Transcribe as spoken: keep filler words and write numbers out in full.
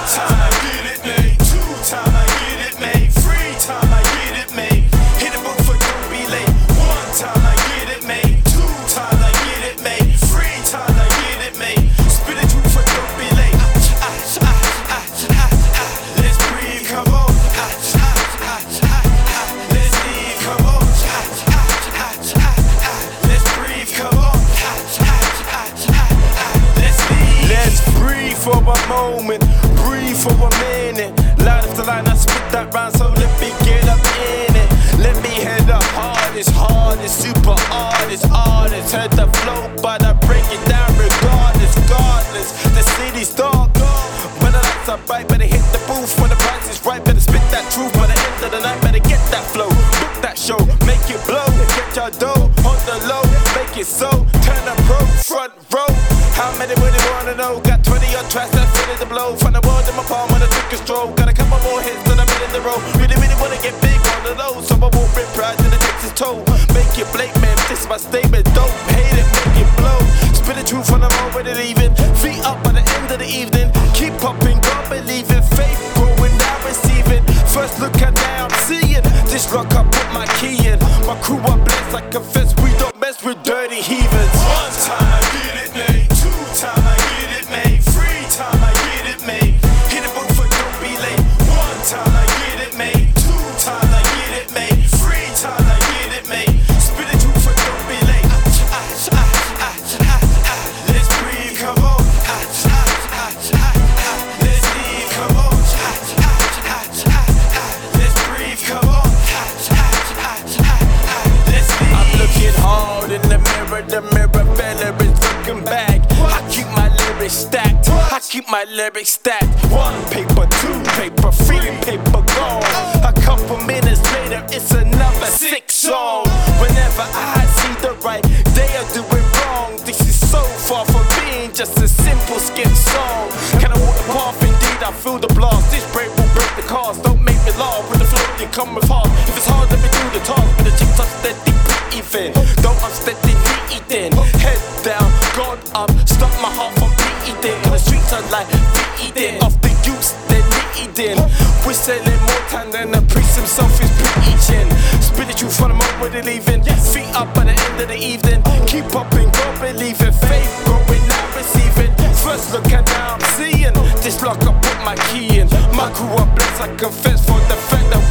time I get it made, two time I get it made, three time I get it made. Hit the booth for don't be late. One time I get it made, two times I get it made, three times I get it made. Spit it truth for don't be late. Ah, ah, ah, ah, ah, ah. Let's breathe, come on. Ah, ah, ah, ah, ah. Let's leave, come on. Ah, ah, ah, ah, ah. Let's breathe, come on. Ah, ah, ah, ah, ah. Let's leave. Let's breathe for a moment, breathe for a minute. Line after line, I spit that rhyme, so let me get up in it. Let me head up hardest, hardest, super artist, artist. Heard the flow, but I break it down regardless, regardless. The city's dark, when the lights are bright, better hit the booth. When the price is right, better spit that truth. By the end of the night, better get that flow. Book that show, make it blow. Get your dough, on the low, make it so. Turn a pro, front row. How many would they wanna know? Got twenty odd tracks that's ready to blow. Find the world in my palm when I took a stroll. Got a couple more hits that I'm in the row. Really, really wanna get big on the low. So I won't rip pride to the Texas toe. Make it Blake, man, this is my statement. Don't hate it, make it blow. Spit the truth on the road with it even. Feet up by the end of the evening. Keep popping, God believe it. Faith growing, now receiving. First look and now I'm seeing. This lock I put my key in. My crew are blessed, I confess we don't mess with dirty heathens. One time I get it made, two time I get it made, three time I get it made. Hit the booth for don't be late. One time I get it made, two times I get it made, three times I get it made. Spit the truth for don't be late. Ah, ah, ah, ah, ah. Let's breathe, come on. Ah, ah, ah, ah, ah. Let's leave, come on. Ah, ah, ah, ah, ah. Let's breathe, come on. Ah, ah, ah, ah, ah. Let's leave. I'm looking hard in the mirror, the mirror fella is looking back. I keep my lyrics stacked, I keep my lyrics stacked. One paper, two paper, three paper gone. A couple minutes later, it's another sick song. Whenever I see the right, they are doing wrong. This is so far from being just a simple skip song. Can I walk the path? Indeed, I feel the blast. This break will break the cars. Don't make me laugh with the flow, you come with heart. If it's hard, let me do the task. But the chicks are steady breathing. Don't unsteady eating. Head down, God up, stop my heart from beating. The streets are like beating. Off the use, they're eating. We're selling more time than the priest himself is preaching. Spit the truth on the moment where they're leaving. Feet up by the end of the evening. Keep popping, God believe it. Faith growing, now receiving. First look and now I'm seeing. This lock I put my key in. My crew are blessed, I confess for the fact that